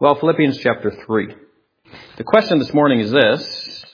Well, Philippians chapter 3. The question this morning is this: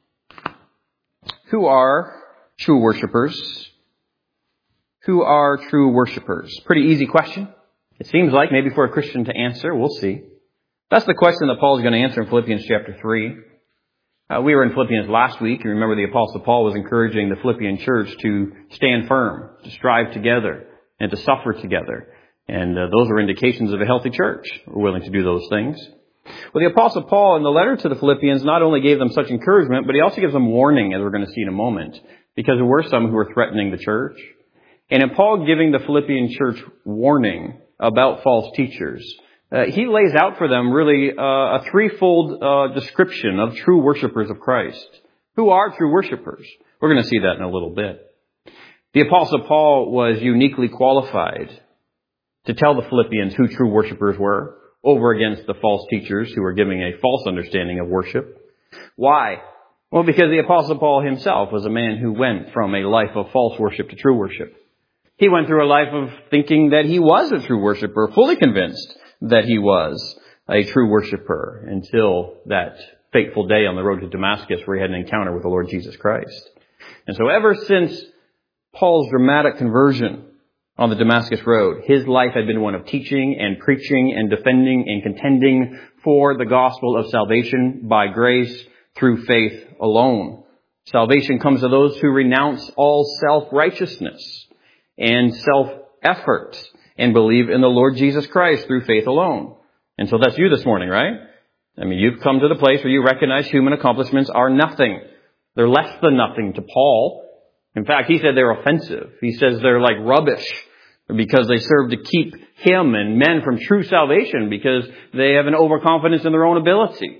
who are true worshipers? Who are true worshipers? Pretty easy question. It seems like maybe for a Christian to answer. We'll see. That's the question that Paul is going to answer in Philippians chapter 3. We were in Philippians last week. You remember the Apostle Paul was encouraging the Philippian church to stand firm, to strive together, and to suffer together. And those are indications of a healthy church. We're willing to do those things. Well, the Apostle Paul in the letter to the Philippians not only gave them such encouragement, but he also gives them warning, as we're going to see in a moment, because there were some who were threatening the church. And in Paul giving the Philippian church warning about false teachers, he lays out for them really a threefold description of true worshipers of Christ. Who are true worshipers? We're going to see that in a little bit. The Apostle Paul was uniquely qualified to tell the Philippians who true worshipers were over against the false teachers who were giving a false understanding of worship. Why? Well, because the Apostle Paul himself was a man who went from a life of false worship to true worship. He went through a life of thinking that he was a true worshiper, fully convinced that he was a true worshiper, until that fateful day on the road to Damascus where he had an encounter with the Lord Jesus Christ. And so ever since Paul's dramatic conversion on the Damascus road, his life had been one of teaching and preaching and defending and contending for the gospel of salvation by grace through faith alone. Salvation comes to those who renounce all self-righteousness and self-effort and believe in the Lord Jesus Christ through faith alone. And so that's you this morning, right? I mean, you've come to the place where you recognize human accomplishments are nothing. They're less than nothing to Paul. In fact, he said they're offensive. He says they're like rubbish because they serve to keep him and men from true salvation because they have an overconfidence in their own ability.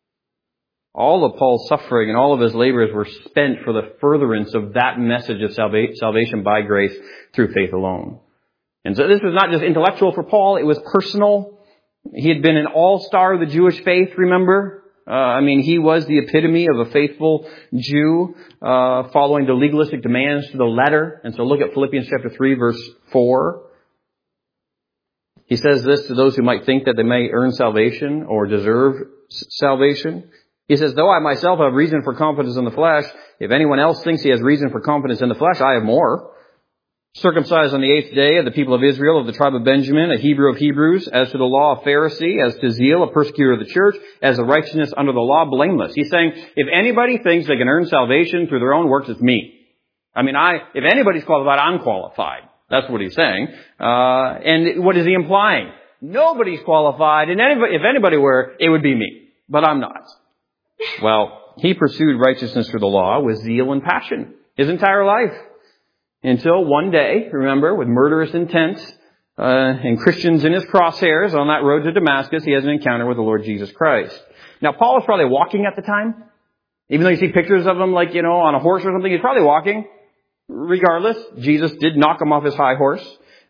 All of Paul's suffering and all of his labors were spent for the furtherance of that message of salvation by grace through faith alone. And so this was not just intellectual for Paul, it was personal. He had been an all-star of the Jewish faith, remember? He was the epitome of a faithful Jew, following the legalistic demands to the letter. And so look at Philippians chapter 3, verse 4. He says this to those who might think that they may earn salvation or deserve salvation. He says, though I myself have reason for confidence in the flesh, if anyone else thinks he has reason for confidence in the flesh, I have more. Circumcised on the 8th day of the people of Israel, of the tribe of Benjamin, a Hebrew of Hebrews, as to the law, a Pharisee, as to zeal, a persecutor of the church, as a righteousness under the law, blameless. He's saying, if anybody thinks they can earn salvation through their own works, it's me. If anybody's qualified, I'm qualified. That's what he's saying. And what is he implying? Nobody's qualified, and if anybody were, it would be me. But I'm not. Well, he pursued righteousness through the law with zeal and passion his entire life. Until one day, remember, with murderous intent and Christians in his crosshairs on that road to Damascus, he has an encounter with the Lord Jesus Christ. Now, Paul was probably walking at the time. Even though you see pictures of him on a horse or something, he's probably walking. Regardless, Jesus did knock him off his high horse.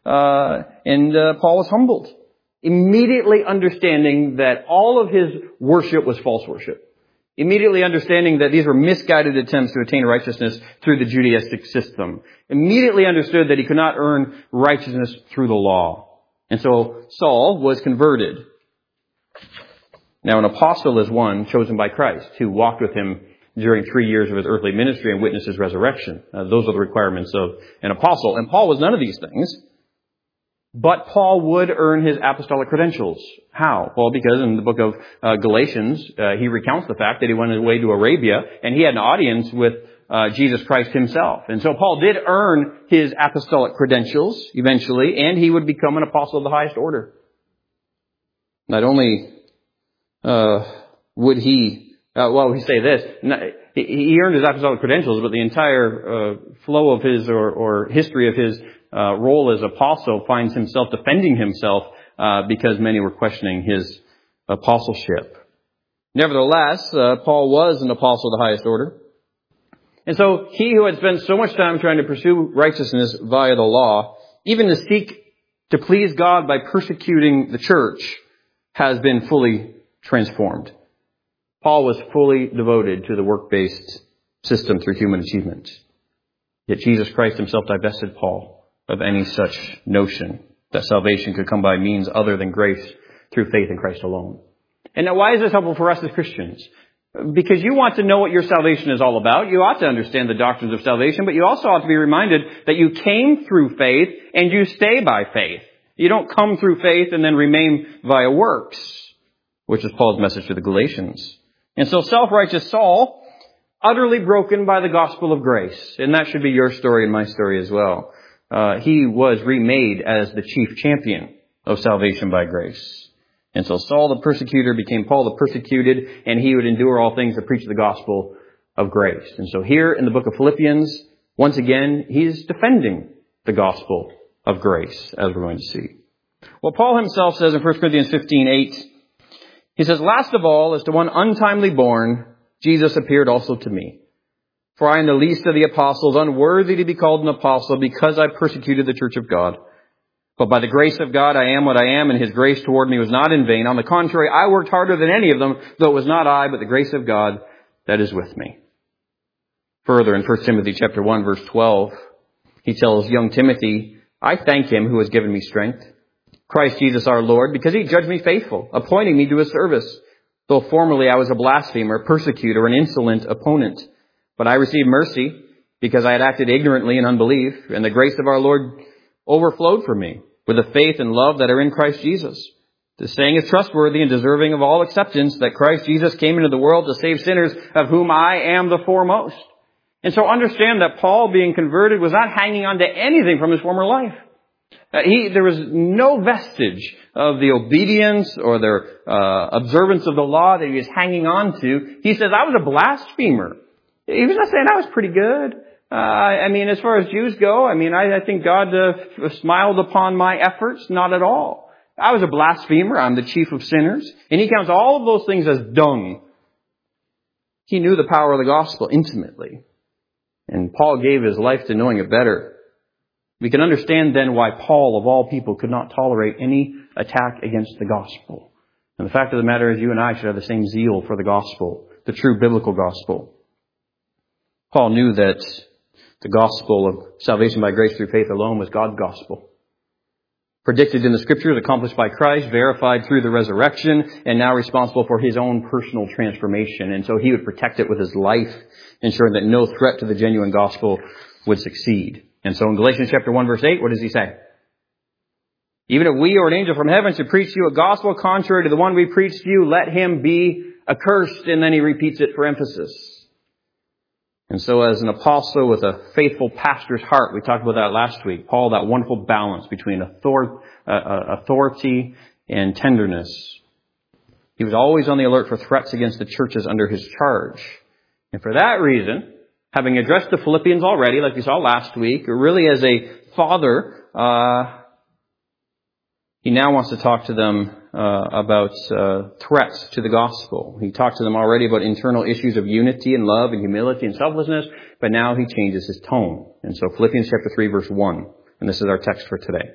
And Paul was humbled, immediately understanding that all of his worship was false worship. Immediately understanding that these were misguided attempts to attain righteousness through the Judaistic system. Immediately understood that he could not earn righteousness through the law. And so Saul was converted. Now, an apostle is one chosen by Christ who walked with him during 3 years of his earthly ministry and witnessed his resurrection. Those are the requirements of an apostle. And Paul was none of these things. But Paul would earn his apostolic credentials. How? Well, because in the book of Galatians, he recounts the fact that he went away to Arabia and he had an audience with Jesus Christ himself. And so Paul did earn his apostolic credentials eventually, and he would become an apostle of the highest order. Not only would he, we say this, he earned his apostolic credentials, but the entire flow of his or history of his role as apostle finds himself defending himself because many were questioning his apostleship. Nevertheless, Paul was an apostle of the highest order. And so he who had spent so much time trying to pursue righteousness via the law, even to seek to please God by persecuting the church, has been fully transformed. Paul was fully devoted to the work-based system through human achievement. Yet Jesus Christ himself divested Paul of any such notion that salvation could come by means other than grace through faith in Christ alone. And now why is this helpful for us as Christians? Because you want to know what your salvation is all about. You ought to understand the doctrines of salvation, but you also ought to be reminded that you came through faith and you stay by faith. You don't come through faith and then remain via works, which is Paul's message to the Galatians. And so self-righteous Saul, utterly broken by the gospel of grace. And that should be your story and my story as well. He was remade as the chief champion of salvation by grace. And so Saul the persecutor became Paul the persecuted, and he would endure all things to preach the gospel of grace. And so here in the book of Philippians, once again, he's defending the gospel of grace, as we're going to see. Well, Paul himself says in 1 Corinthians 15:8, he says, "Last of all, as to one untimely born, Jesus appeared also to me. For I am the least of the apostles, unworthy to be called an apostle, because I persecuted the church of God. But by the grace of God, I am what I am, and his grace toward me was not in vain. On the contrary, I worked harder than any of them, though it was not I, but the grace of God that is with me." Further, in 1 Timothy chapter 1, verse 12, he tells young Timothy, "I thank him who has given me strength, Christ Jesus our Lord, because he judged me faithful, appointing me to his service. Though formerly I was a blasphemer, persecutor, an insolent opponent. But I received mercy, because I had acted ignorantly in unbelief, and the grace of our Lord overflowed for me, with the faith and love that are in Christ Jesus. The saying is trustworthy and deserving of all acceptance, that Christ Jesus came into the world to save sinners, of whom I am the foremost." And so understand that Paul, being converted, was not hanging on to anything from his former life. There was no vestige of the obedience or their observance of the law that he was hanging on to. He says, "I was a blasphemer." He was not saying I was pretty good. As far as Jews go, I think God smiled upon my efforts. Not at all. I was a blasphemer. I'm the chief of sinners. And he counts all of those things as dung. He knew the power of the gospel intimately. And Paul gave his life to knowing it better. We can understand then why Paul, of all people, could not tolerate any attack against the gospel. And the fact of the matter is, you and I should have the same zeal for the gospel, the true biblical gospel. Paul knew that the gospel of salvation by grace through faith alone was God's gospel. Predicted in the scriptures, accomplished by Christ, verified through the resurrection, and now responsible for his own personal transformation. And so he would protect it with his life, ensuring that no threat to the genuine gospel would succeed. And so in Galatians chapter 1, verse 8, what does he say? "Even if we or an angel from heaven should preach to you a gospel contrary to the one we preach to you, let him be accursed." And then he repeats it for emphasis. And so as an apostle with a faithful pastor's heart, we talked about that last week, Paul, that wonderful balance between authority and tenderness. He was always on the alert for threats against the churches under his charge. And for that reason, having addressed the Philippians already, like we saw last week, really as a father, he now wants to talk to them about threats to the gospel. He talked to them already about internal issues of unity and love and humility and selflessness, but now he changes his tone. And so Philippians chapter 3, verse 1, and this is our text for today.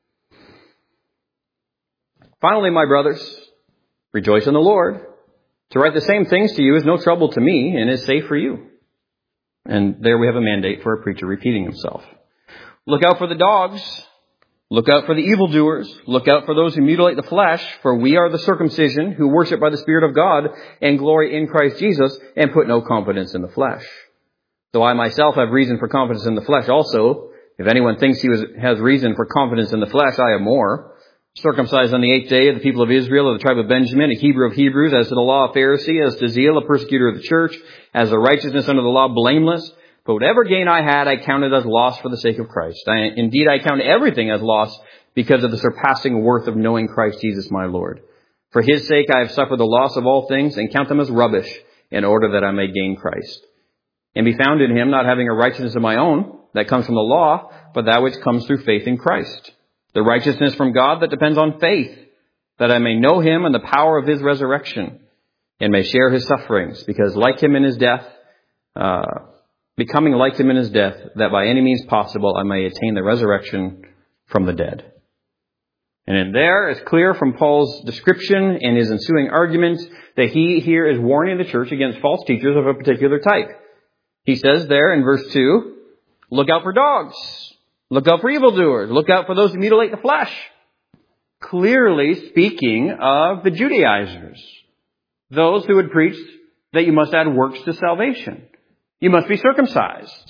"Finally, my brothers, rejoice in the Lord. To write the same things to you is no trouble to me and is safe for you." And there we have a mandate for a preacher repeating himself. "Look out for the dogs. Look out for the evildoers. Look out for those who mutilate the flesh, for we are the circumcision who worship by the Spirit of God and glory in Christ Jesus and put no confidence in the flesh. Though I myself have reason for confidence in the flesh also, if anyone thinks he has reason for confidence in the flesh, I have more. Circumcised on the 8th day of the people of Israel, of the tribe of Benjamin, a Hebrew of Hebrews, as to the law, a Pharisee, as to zeal, a persecutor of the church, as the righteousness under the law, blameless. But whatever gain I had, I counted as loss for the sake of Christ. Indeed, I count everything as loss because of the surpassing worth of knowing Christ Jesus my Lord. For his sake I have suffered the loss of all things and count them as rubbish in order that I may gain Christ. And be found in him, not having a righteousness of my own that comes from the law, but that which comes through faith in Christ. The righteousness from God that depends on faith, that I may know him and the power of his resurrection, and may share his sufferings, because like him in his death, becoming like him in his death, that by any means possible I may attain the resurrection from the dead." And in there, it's clear from Paul's description and his ensuing argument that he here is warning the church against false teachers of a particular type. He says there in verse 2, "Look out for dogs. Look out for evildoers. Look out for those who mutilate the flesh." clearly speaking of the Judaizers, those who had preached that you must add works to salvation. You must be circumcised.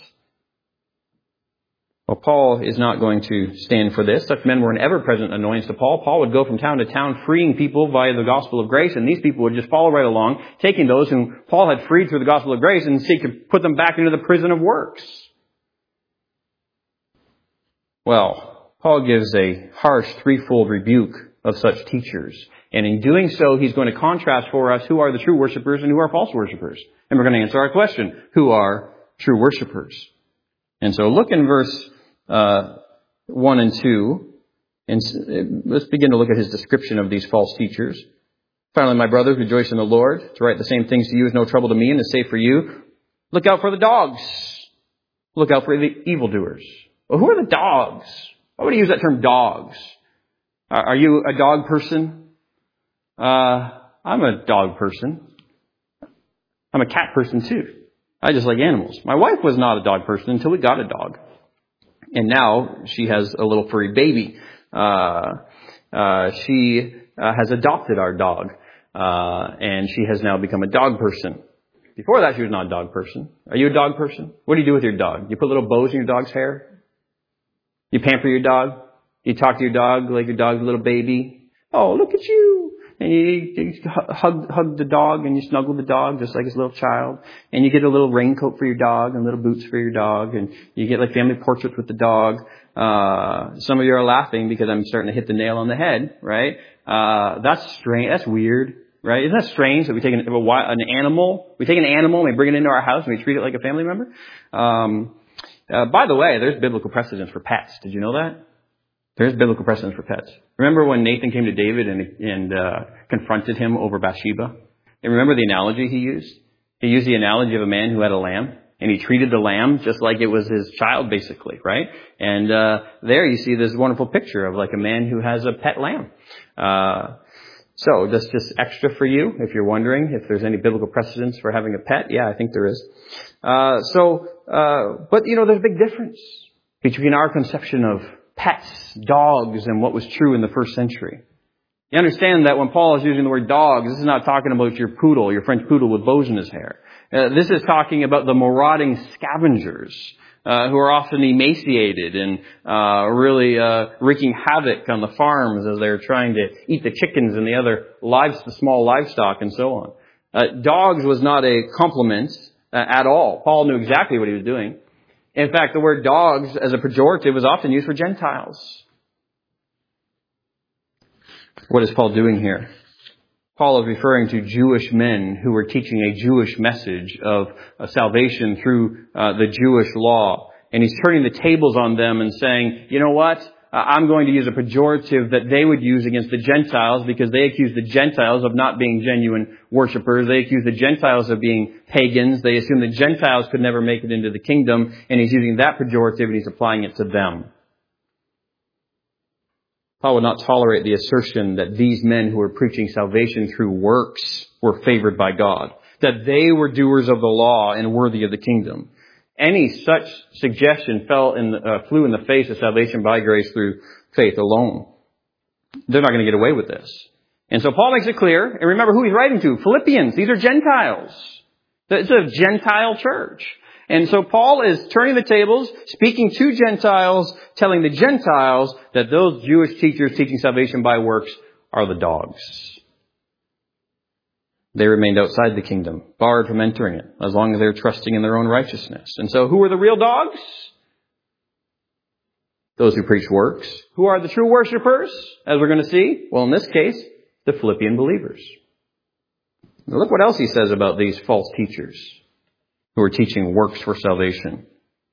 Well, Paul is not going to stand for this. Such men were an ever-present annoyance to Paul. Paul would go from town to town freeing people via the gospel of grace, and these people would just follow right along, taking those whom Paul had freed through the gospel of grace and seek to put them back into the prison of works. Well, Paul gives a harsh threefold rebuke of such teachers. And in doing so, he's going to contrast for us who are the true worshipers and who are false worshipers. And we're going to answer our question, who are true worshipers? And so look in verse 1 and 2, and let's begin to look at his description of these false teachers. Finally, my brothers, rejoice in the Lord. To write the same things to you is no trouble to me and is safe for you. Look out for the dogs. Look out for the evildoers. Well, who are the dogs? Why would he use that term dogs? Are you a dog person? I'm a dog person. I'm a cat person too. I just like animals. My wife was not a dog person until we got a dog. And now she has a little furry baby. She has adopted our dog. And she has now become a dog person. Before that, she was not a dog person. Are you a dog person? What do you do with your dog? You put little bows in your dog's hair? You pamper your dog? You talk to your dog like your dog's a little baby? Oh, look at you. And you hug the dog and you snuggle the dog just like his little child. And you get a little raincoat for your dog and little boots for your dog. And you get like family portraits with the dog. Some of you are laughing because I'm starting to hit the nail on the head, right? That's strange. That's weird, right? Isn't that strange that we take an animal, we take an animal and we bring it into our house and we treat it like a family member? By the way, there's biblical precedence for pets. Did you know that? There's biblical precedence for pets. Remember when Nathan came to David and confronted him over Bathsheba? And remember the analogy he used? He used the analogy of a man who had a lamb, and he treated the lamb just like it was his child, basically, right? And there you see this wonderful picture of like a man who has a pet lamb. So that's just extra for you if you're wondering if there's any biblical precedence for having a pet. Yeah, I think there is. But you know, there's a big difference between our conception of pets, dogs, and what was true in the first century. You understand that when Paul is using the word dogs, this is not talking about your poodle, your French poodle with bows in his hair. This is talking about the marauding scavengers who are often emaciated and really wreaking havoc on the farms as they're trying to eat the chickens and the other the small livestock and so on. Dogs was not a compliment at all. Paul knew exactly what he was doing. In fact, the word dogs as a pejorative was often used for Gentiles. What is Paul doing here? Paul is referring to Jewish men who were teaching a Jewish message of salvation through the Jewish law. And he's turning the tables on them and saying, you know what? I'm going to use a pejorative that they would use against the Gentiles because they accuse the Gentiles of not being genuine worshipers. They accuse the Gentiles of being pagans. They assume the Gentiles could never make it into the kingdom. And he's using that pejorative and he's applying it to them. Paul would not tolerate the assertion that these men who were preaching salvation through works were favored by God, that they were doers of the law and worthy of the kingdom. Any such suggestion flew in the face of salvation by grace through faith alone. They're not going to get away with this. And so Paul makes it clear, and remember who he's writing to, Philippians. These are Gentiles. It's a Gentile church. And so Paul is turning the tables, speaking to Gentiles, telling the Gentiles that those Jewish teachers teaching salvation by works are the dogs. They remained outside the kingdom, barred from entering it, as long as they were trusting in their own righteousness. And so who are the real dogs? Those who preach works. Who are the true worshipers, as we're going to see? Well, in this case, the Philippian believers. Now look what else he says about these false teachers who are teaching works for salvation.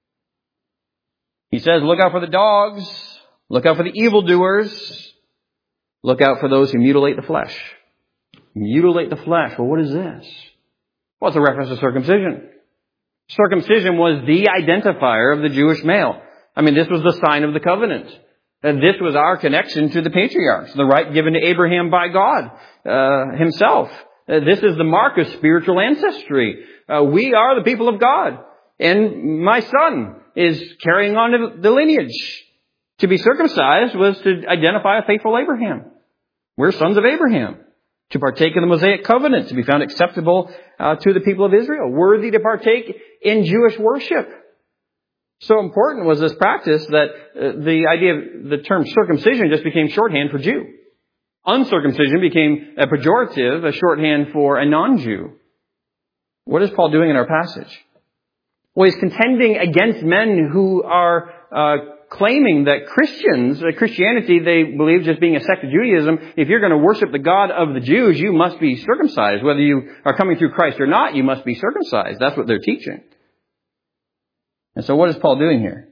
He says, look out for the dogs. Look out for the evildoers. Look out for those who mutilate the flesh. Mutilate the flesh. Well, what is this? Well, it's a reference to circumcision. Circumcision was the identifier of the Jewish male. I mean, this was the sign of the covenant. And this was our connection to the patriarchs, the right given to Abraham by God himself. This is the mark of spiritual ancestry. We are the people of God. And my son is carrying on the lineage To be circumcised was to identify a faithful Abraham. We're sons of Abraham. To partake in the Mosaic covenant, to be found acceptable to the people of Israel, worthy to partake in Jewish worship. So important was this practice that the idea of the term circumcision just became shorthand for Jew. Uncircumcision became a pejorative, a shorthand for a non-Jew. What is Paul doing in our passage? Well, he's contending against men who are claiming that Christianity, they believe just being a sect of Judaism, if you're going to worship the God of the Jews, you must be circumcised. Whether you are coming through Christ or not, you must be circumcised. That's what they're teaching. And so what is Paul doing here?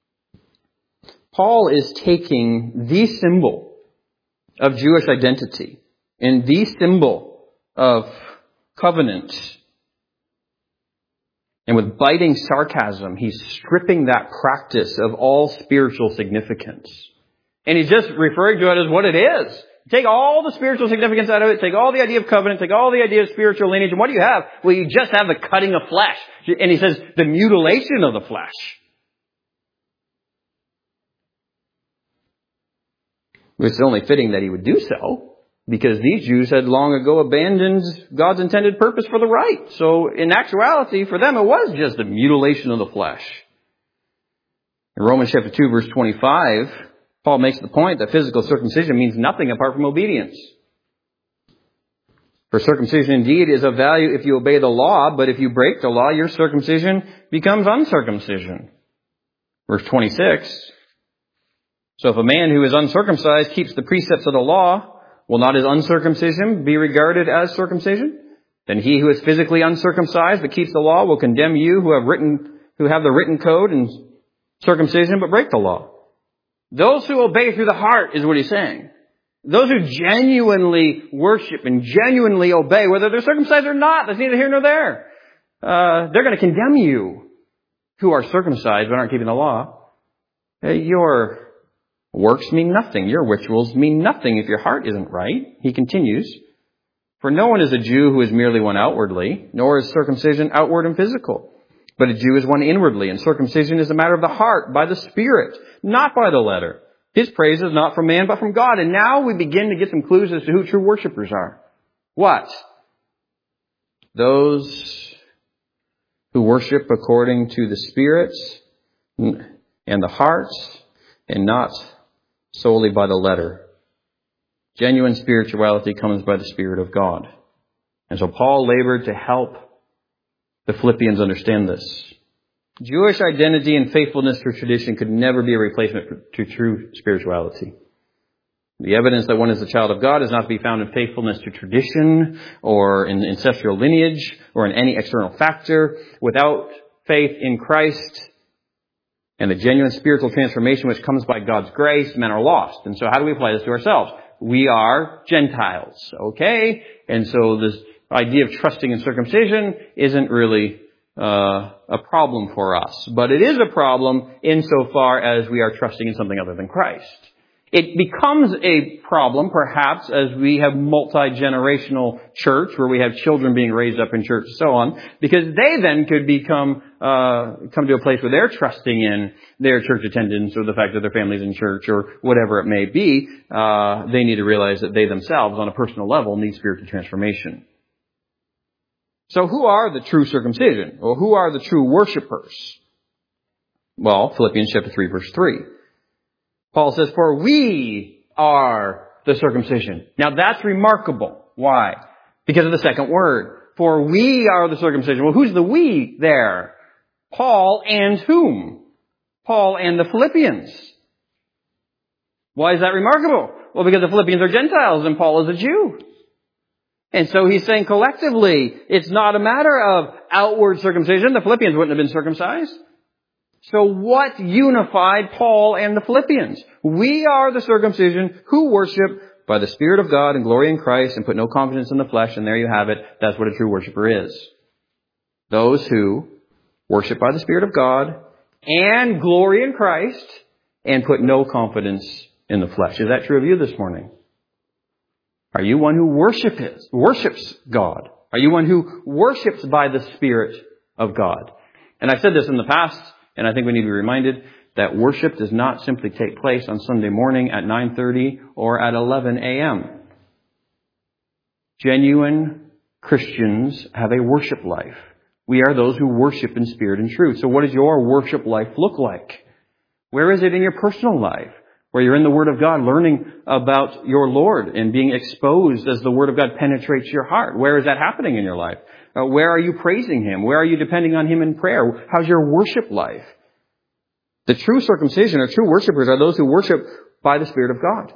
Paul is taking the symbol of Jewish identity and the symbol of covenant, and with biting sarcasm, he's stripping that practice of all spiritual significance. And he's just referring to it as what it is. Take all the spiritual significance out of it, take all the idea of covenant, take all the idea of spiritual lineage, and what do you have? Well, you just have the cutting of flesh. And he says, the mutilation of the flesh. It's only fitting that he would do so, because these Jews had long ago abandoned God's intended purpose for the rite. So in actuality, for them, it was just the mutilation of the flesh. In Romans chapter 2, verse 25, Paul makes the point that physical circumcision means nothing apart from obedience. For circumcision indeed is of value if you obey the law, but if you break the law, your circumcision becomes uncircumcision. Verse 26, so if a man who is uncircumcised keeps the precepts of the law, will not his uncircumcision be regarded as circumcision? Then he who is physically uncircumcised but keeps the law will condemn you who have the written code and circumcision but break the law. Those who obey through the heart is what he's saying. Those who genuinely worship and genuinely obey, whether they're circumcised or not, that's neither here nor there. They're going to condemn you who are circumcised but aren't keeping the law. Your works mean nothing. Your rituals mean nothing if your heart isn't right. He continues, for no one is a Jew who is merely one outwardly, nor is circumcision outward and physical. But a Jew is one inwardly, and circumcision is a matter of the heart, by the Spirit, not by the letter. His praise is not from man, but from God. And now we begin to get some clues as to who true worshipers are. What? Those who worship according to the Spirit and the heart, and not solely by the letter. Genuine spirituality comes by the Spirit of God. And so Paul labored to help the Philippians understand this. Jewish identity and faithfulness to tradition could never be a replacement to true spirituality. The evidence that one is a child of God is not to be found in faithfulness to tradition or in ancestral lineage or in any external factor. Without faith in Christ and the genuine spiritual transformation which comes by God's grace, men are lost. And so how do we apply this to ourselves? We are Gentiles, okay? And so this idea of trusting in circumcision isn't really a problem for us. But it is a problem insofar as we are trusting in something other than Christ. It becomes a problem, perhaps, as we have multi-generational church, where we have children being raised up in church and so on, because they then could come to a place where they're trusting in their church attendance or the fact that their family's in church or whatever it may be. They need to realize that they themselves, on a personal level, need spiritual transformation. So who are the true circumcision? Or who are the true worshipers? Well, Philippians chapter 3, verse 3. Paul says, for we are the circumcision. Now that's remarkable. Why? Because of the second word. For we are the circumcision. Well, who's the we there? Paul and whom? Paul and the Philippians. Why is that remarkable? Well, because the Philippians are Gentiles and Paul is a Jew. And so he's saying collectively, it's not a matter of outward circumcision. The Philippians wouldn't have been circumcised. So what unified Paul and the Philippians? We are the circumcision who worship by the Spirit of God and glory in Christ and put no confidence in the flesh. And there you have it. That's what a true worshiper is. Those who worship by the Spirit of God and glory in Christ and put no confidence in the flesh. Is that true of you this morning? Are you one who worships God? Are you one who worships by the Spirit of God? And I've said this in the past, and I think we need to be reminded, that worship does not simply take place on Sunday morning at 9:30 or at 11 a.m. Genuine Christians have a worship life. We are those who worship in spirit and truth. So what does your worship life look like? Where is it in your personal life? Where you're in the Word of God, learning about your Lord and being exposed as the Word of God penetrates your heart. Where is that happening in your life? Where are you praising Him? Where are you depending on Him in prayer? How's your worship life? The true circumcision or true worshipers are those who worship by the Spirit of God.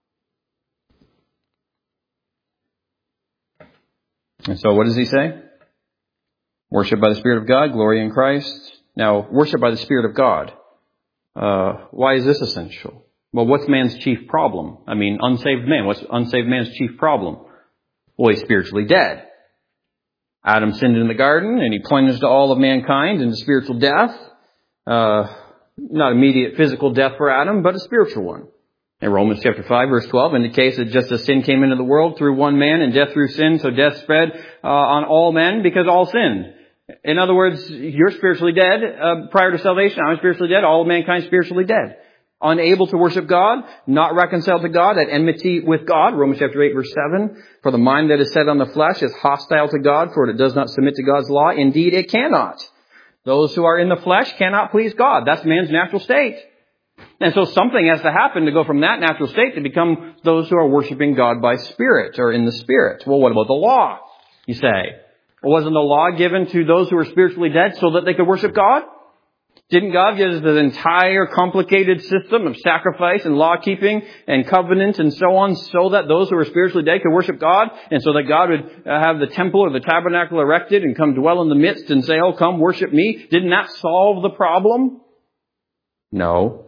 And so what does he say? Worship by the Spirit of God, glory in Christ. Now, worship by the Spirit of God. Why is this essential? Well, what's man's chief problem? I mean, unsaved man. What's unsaved man's chief problem? Well, he's spiritually dead. Adam sinned in the garden, and he plunged all of mankind into spiritual death. Not immediate physical death for Adam, but a spiritual one. And Romans chapter 5, verse 12 indicates that just as sin came into the world through one man and death through sin, so death spread on all men because all sinned. In other words, you're spiritually dead prior to salvation. I'm spiritually dead. All of mankind spiritually dead. Unable to worship God, not reconciled to God, at enmity with God. Romans chapter 8, verse 7. For the mind that is set on the flesh is hostile to God, for it does not submit to God's law. Indeed, it cannot. Those who are in the flesh cannot please God. That's man's natural state. And so something has to happen to go from that natural state to become those who are worshiping God by Spirit or in the Spirit. Well, what about the law, you say? Well, wasn't the law given to those who were spiritually dead so that they could worship God? Didn't God give us this entire complicated system of sacrifice and law-keeping and covenant and so on so that those who were spiritually dead could worship God and so that God would have the temple or the tabernacle erected and come dwell in the midst and say, oh, come worship me? Didn't that solve the problem? No.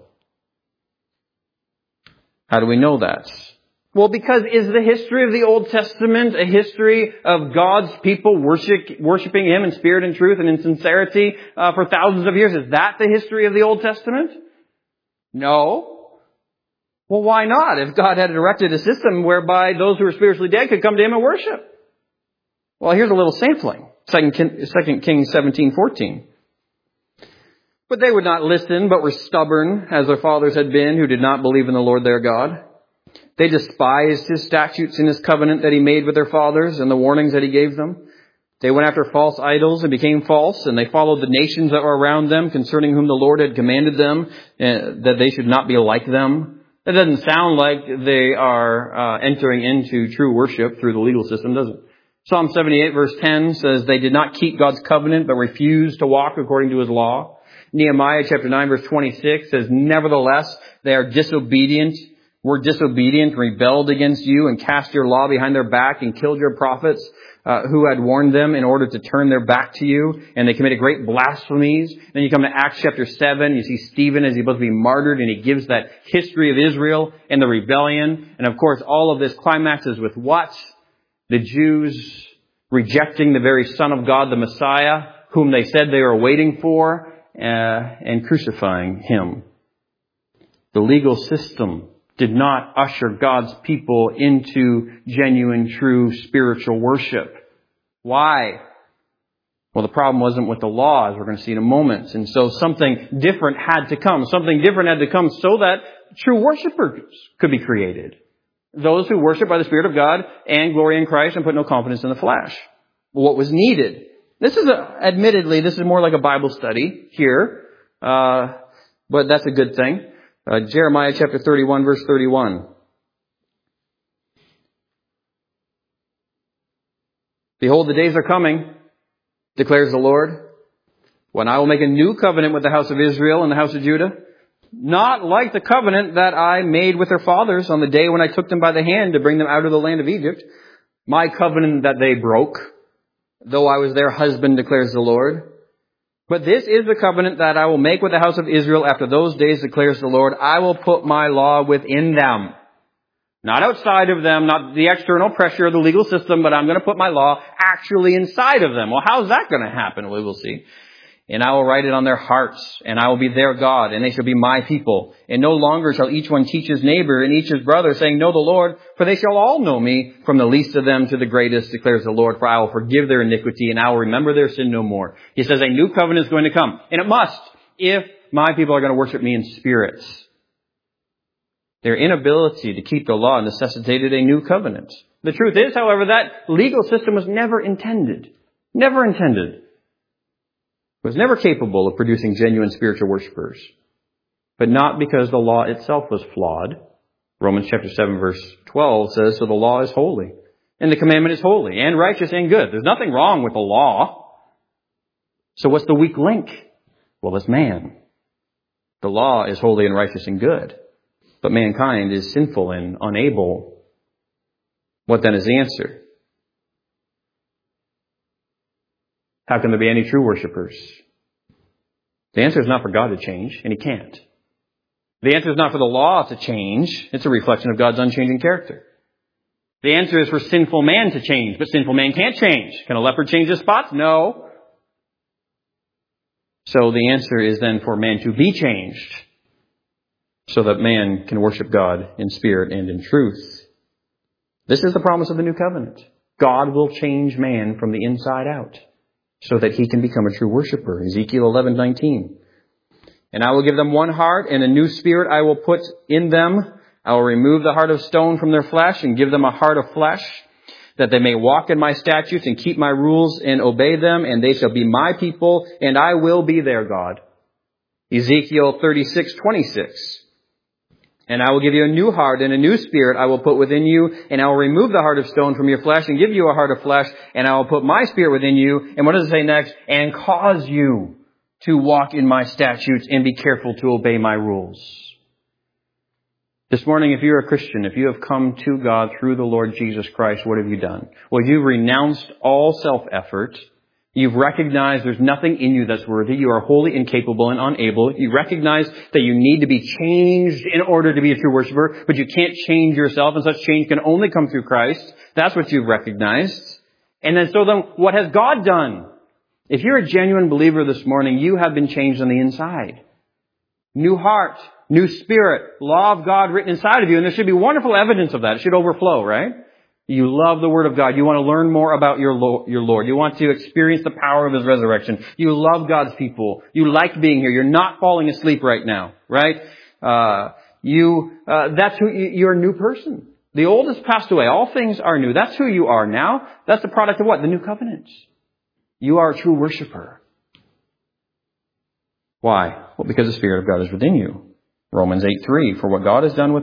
How do we know that? Well, because is the history of the Old Testament a history of God's people worshiping Him in spirit and truth and in sincerity for thousands of years? Is that the history of the Old Testament? No. Well, why not? If God had erected a system whereby those who were spiritually dead could come to Him and worship. Well, here's a little sampling. 2 Kings 17:14. But they would not listen, but were stubborn, as their fathers had been, who did not believe in the Lord their God. They despised His statutes and His covenant that He made with their fathers and the warnings that He gave them. They went after false idols and became false, and they followed the nations that were around them, concerning whom the Lord had commanded them, that they should not be like them. That doesn't sound like they are entering into true worship through the legal system, does it? Psalm 78, verse 10 says, they did not keep God's covenant, but refused to walk according to His law. Nehemiah chapter 9 verse 26 says, nevertheless, they are disobedient, were disobedient, rebelled against you, and cast your law behind their back, and killed your prophets who had warned them in order to turn their back to you, and they committed great blasphemies. Then you come to Acts chapter 7, you see Stephen as he's supposed to be martyred, and he gives that history of Israel and the rebellion. And of course, all of this climaxes with what? The Jews rejecting the very Son of God, the Messiah, whom they said they were waiting for, and crucifying Him. The legal system did not usher God's people into genuine, true spiritual worship. Why? Well, the problem wasn't with the law, as we're going to see in a moment. And so something different had to come. Something different had to come so that true worshipers could be created. Those who worship by the Spirit of God and glory in Christ and put no confidence in the flesh. What was needed? This is admittedly, this is more like a Bible study here, but that's a good thing. Jeremiah chapter 31, verse 31. Behold, the days are coming, declares the Lord, when I will make a new covenant with the house of Israel and the house of Judah, not like the covenant that I made with their fathers on the day when I took them by the hand to bring them out of the land of Egypt, my covenant that they broke, though I was their husband, declares the Lord. But this is the covenant that I will make with the house of Israel after those days, declares the Lord. I will put my law within them. Not outside of them, not the external pressure of the legal system, but I'm going to put my law actually inside of them. Well, how's that going to happen? We will see. And I will write it on their hearts, and I will be their God, and they shall be my people. And no longer shall each one teach his neighbor and each his brother, saying, know the Lord, for they shall all know me, from the least of them to the greatest, declares the Lord. For I will forgive their iniquity, and I will remember their sin no more. He says a new covenant is going to come. And it must, if my people are going to worship me in spirit. Their inability to keep the law necessitated a new covenant. The truth is, however, that legal system was never intended. Never intended. It was never capable of producing genuine spiritual worshipers. But not because the law itself was flawed. Romans chapter 7 verse 12 says, so the law is holy. And the commandment is holy and righteous and good. There's nothing wrong with the law. So what's the weak link? Well, it's man. The law is holy and righteous and good. But mankind is sinful and unable. What then is the answer? How can there be any true worshipers? The answer is not for God to change, and He can't. The answer is not for the law to change. It's a reflection of God's unchanging character. The answer is for sinful man to change, but sinful man can't change. Can a leopard change his spots? No. So the answer is then for man to be changed, so that man can worship God in spirit and in truth. This is the promise of the new covenant. God will change man from the inside out, so that he can become a true worshiper. Ezekiel 11:19. And I will give them one heart, and a new spirit I will put in them. I will remove the heart of stone from their flesh and give them a heart of flesh, that they may walk in my statutes and keep my rules and obey them, and they shall be my people, and I will be their God. Ezekiel 36:26. And I will give you a new heart, and a new spirit I will put within you, and I will remove the heart of stone from your flesh and give you a heart of flesh, and I will put my spirit within you. And what does it say next? And cause you to walk in my statutes and be careful to obey my rules. This morning, if you're a Christian, if you have come to God through the Lord Jesus Christ, what have you done? Well, you've renounced all self-effort. You've recognized there's nothing in you that's worthy. You are wholly incapable and unable. You recognize that you need to be changed in order to be a true worshiper, but you can't change yourself, and such change can only come through Christ. That's what you've recognized. And then what has God done? If you're a genuine believer this morning, you have been changed on the inside. New heart, new spirit, law of God written inside of you, and there should be wonderful evidence of that. It should overflow, right? You love the Word of God. You want to learn more about your Lord. You want to experience the power of His resurrection. You love God's people. You like being here. You're not falling asleep right now, right? That's who you're a new person. The old has passed away. All things are new. That's who you are now. That's the product of what? The new covenant. You are a true worshiper. Why? Well, because the Spirit of God is within you. Romans 8:3. For God has done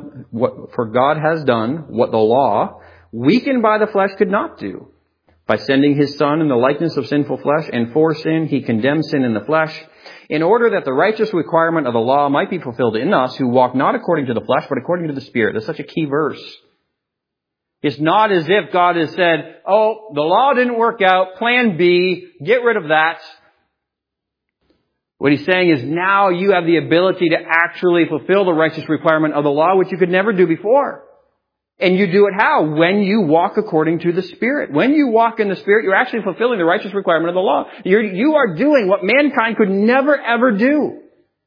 what the law, weakened by the flesh, could not do. By sending His Son in the likeness of sinful flesh, and for sin, He condemned sin in the flesh, in order that the righteous requirement of the law might be fulfilled in us, who walk not according to the flesh, but according to the Spirit. That's such a key verse. It's not as if God has said, oh, the law didn't work out, plan B, get rid of that. What He's saying is now you have the ability to actually fulfill the righteous requirement of the law, which you could never do before. And you do it how? When you walk according to the Spirit. When you walk in the Spirit, you're actually fulfilling the righteous requirement of the law. You are doing what mankind could never ever do.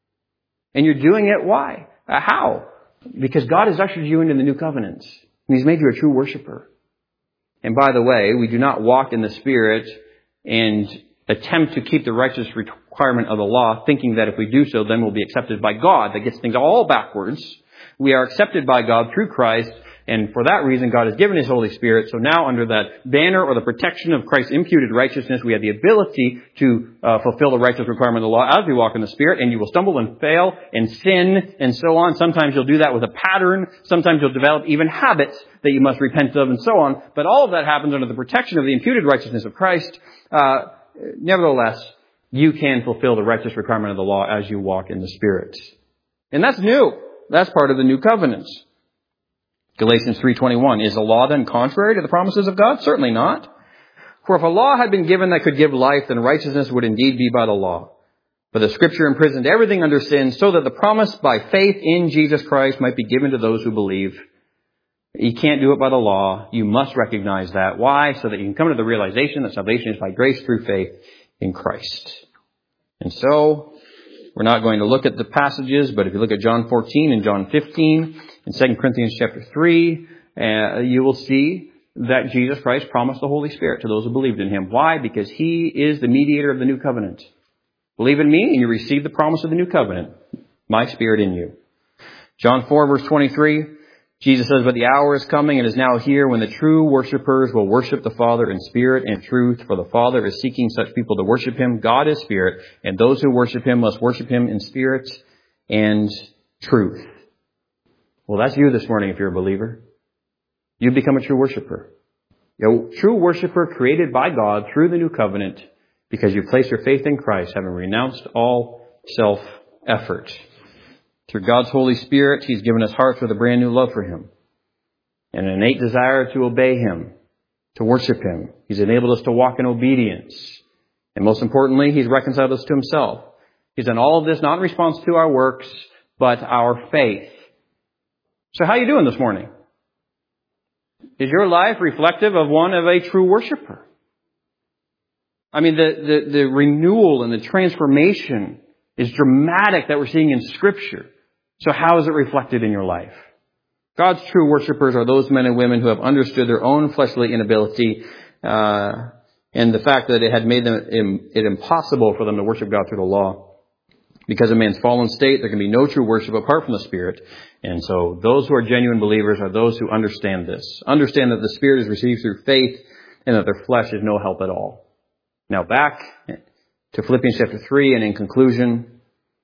And you're doing it why? How? Because God has ushered you into the new covenant. And He's made you a true worshiper. And by the way, we do not walk in the Spirit and attempt to keep the righteous requirement of the law, thinking that if we do so, then we'll be accepted by God. That gets things all backwards. We are accepted by God through Christ. And for that reason, God has given His Holy Spirit. So now under that banner or the protection of Christ's imputed righteousness, we have the ability to fulfill the righteous requirement of the law as we walk in the Spirit. And you will stumble and fail and sin and so on. Sometimes you'll do that with a pattern. Sometimes you'll develop even habits that you must repent of and so on. But all of that happens under the protection of the imputed righteousness of Christ. Nevertheless, you can fulfill the righteous requirement of the law as you walk in the Spirit. And that's new. That's part of the new covenant. Galatians 3:21. Is the law then contrary to the promises of God? Certainly not. For if a law had been given that could give life, then righteousness would indeed be by the law. But the Scripture imprisoned everything under sin, so that the promise by faith in Jesus Christ might be given to those who believe. You can't do it by the law. You must recognize that. Why? So that you can come to the realization that salvation is by grace through faith in Christ. And so, we're not going to look at the passages, but if you look at John 14 and John 15, in 2 Corinthians chapter 3, you will see that Jesus Christ promised the Holy Spirit to those who believed in Him. Why? Because He is the mediator of the new covenant. Believe in me and you receive the promise of the new covenant, my Spirit in you. John 4 verse 23, Jesus says, but the hour is coming and is now here when the true worshipers will worship the Father in spirit and truth, for the Father is seeking such people to worship Him. God is spirit, and those who worship Him must worship Him in spirit and truth. Well, that's you this morning if you're a believer. You've become a true worshiper. You're a true worshiper created by God through the new covenant because you place your faith in Christ, having renounced all self-effort. Through God's Holy Spirit, He's given us hearts with a brand new love for Him and an innate desire to obey Him, to worship Him. He's enabled us to walk in obedience. And most importantly, He's reconciled us to Himself. He's done all of this not in response to our works, but our faith. So how are you doing this morning? Is your life reflective of one of a true worshiper? I mean, the renewal and the transformation is dramatic that we're seeing in Scripture. So how is it reflected in your life? God's true worshipers are those men and women who have understood their own fleshly inability and the fact that it had made it impossible for them to worship God through the law. Because of man's fallen state, there can be no true worship apart from the Spirit. And so those who are genuine believers are those who understand this. Understand that the Spirit is received through faith and that their flesh is no help at all. Now back to Philippians chapter 3 and in conclusion.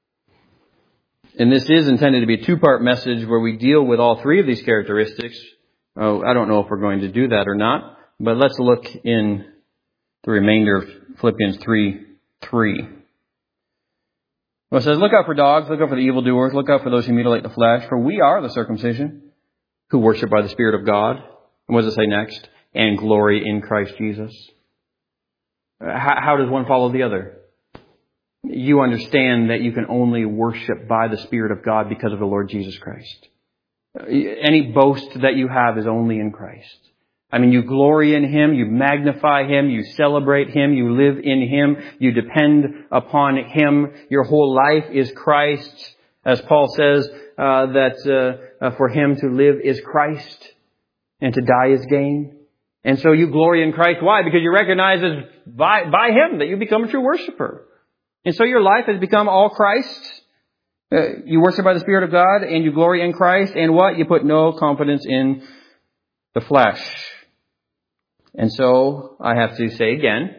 And this is intended to be a two-part message where we deal with all three of these characteristics. Oh, I don't know if we're going to do that or not. But let's look in the remainder of Philippians 3:3. Well, it says, look out for dogs, look out for the evildoers, look out for those who mutilate the flesh, for we are the circumcision who worship by the Spirit of God. And what does it say next? And glory in Christ Jesus. How does one follow the other? You understand that you can only worship by the Spirit of God because of the Lord Jesus Christ. Any boast that you have is only in Christ. I mean, you glory in Him, you magnify Him, you celebrate Him, you live in Him, you depend upon Him. Your whole life is Christ. As Paul says, that for Him to live is Christ and to die is gain. And so you glory in Christ. Why? Because you recognize it's by Him that you become a true worshiper. And so your life has become all Christ. You worship by the Spirit of God and you glory in Christ. And what? You put no confidence in the flesh. And so I have to say again,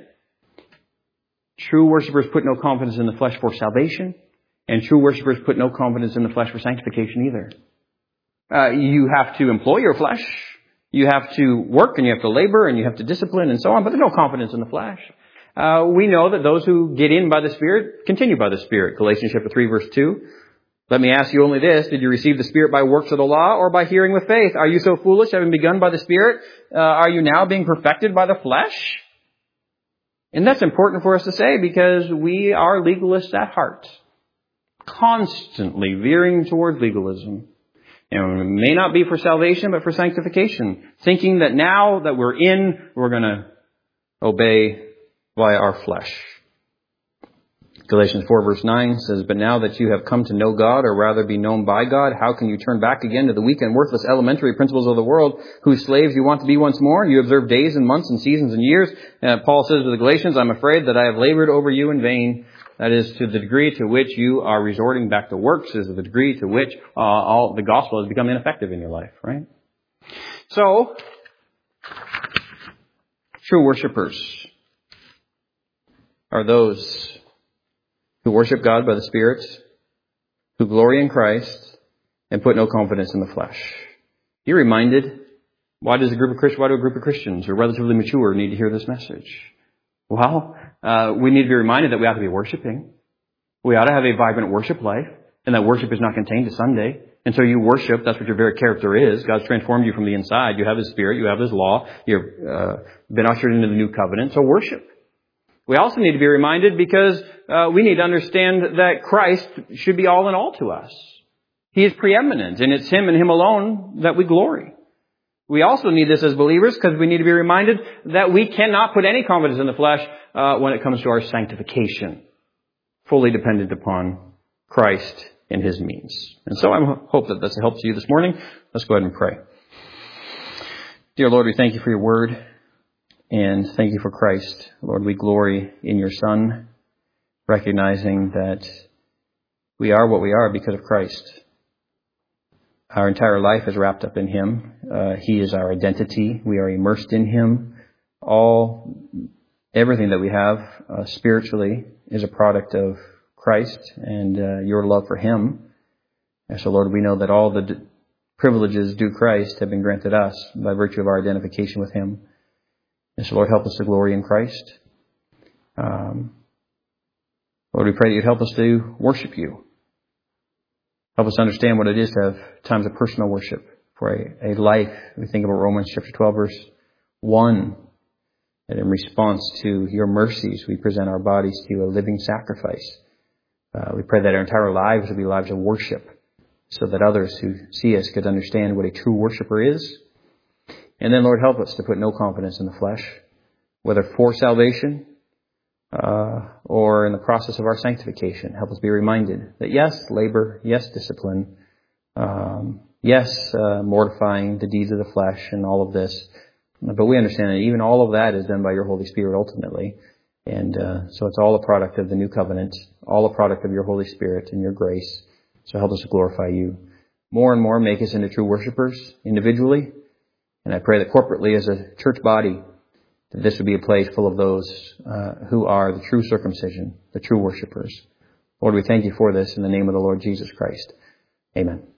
true worshipers put no confidence in the flesh for salvation. And true worshipers put no confidence in the flesh for sanctification either. You have to employ your flesh. You have to work and you have to labor and you have to discipline and so on. But there's no confidence in the flesh. We know that those who get in by the Spirit continue by the Spirit. Galatians chapter 3 verse 2. Let me ask you only this. Did you receive the Spirit by works of the law or by hearing with faith? Are you so foolish, having begun by the Spirit? Are you now being perfected by the flesh? And that's important for us to say because we are legalists at heart. Constantly veering towards legalism. And it may not be for salvation, but for sanctification. Thinking that now that we're going to obey via our flesh. Galatians 4 verse 9 says, but now that you have come to know God, or rather be known by God, how can you turn back again to the weak and worthless elementary principles of the world, whose slaves you want to be once more? You observe days and months and seasons and years. Paul says to the Galatians, I'm afraid that I have labored over you in vain. That is, to the degree to which you are resorting back to works, is the degree to which all the gospel has become ineffective in your life, right? So, true worshipers are those who worship God by the Spirit, who glory in Christ, and put no confidence in the flesh. You're reminded, why do a group of Christians who are relatively mature need to hear this message? Well, we need to be reminded that we ought to be worshiping. We ought to have a vibrant worship life, and that worship is not contained to Sunday. And so you worship, that's what your very character is. God's transformed you from the inside. You have His Spirit, you have His law, you've been ushered into the new covenant, so worship. We also need to be reminded because we need to understand that Christ should be all in all to us. He is preeminent, and it's Him and Him alone that we glory. We also need this as believers because we need to be reminded that we cannot put any confidence in the flesh when it comes to our sanctification, fully dependent upon Christ and His means. And so I hope that that's a help to you this morning. Let's go ahead and pray. Dear Lord, we thank You for Your word. And thank You for Christ. Lord, we glory in Your Son. recognizing that we are what we are because of Christ. Our entire life is wrapped up in Him. He is our identity. We are immersed in Him. Everything that we have spiritually is a product of Christ and your love for Him. And so, Lord, we know that all the privileges due Christ have been granted us by virtue of our identification with Him. And so, Lord, help us to glory in Christ. Lord, we pray that you'd help us to worship you. Help us understand what it is to have times of personal worship. For a life, we think about Romans chapter 12, verse 1, that in response to your mercies, we present our bodies to you a living sacrifice. We pray that our entire lives will be lives of worship, so that others who see us could understand what a true worshiper is. And then, Lord, help us to put no confidence in the flesh, whether for salvation or in the process of our sanctification. Help us be reminded that yes, labor, yes, discipline, yes, mortifying the deeds of the flesh and all of this. But we understand that even all of that is done by your Holy Spirit ultimately. And so it's all a product of the new covenant, all a product of your Holy Spirit and your grace. So help us to glorify you. More and more make us into true worshipers individually. And I pray that corporately as a church body, that this would be a place full of those who are the true circumcision, the true worshipers. Lord, we thank you for this in the name of the Lord Jesus Christ. Amen.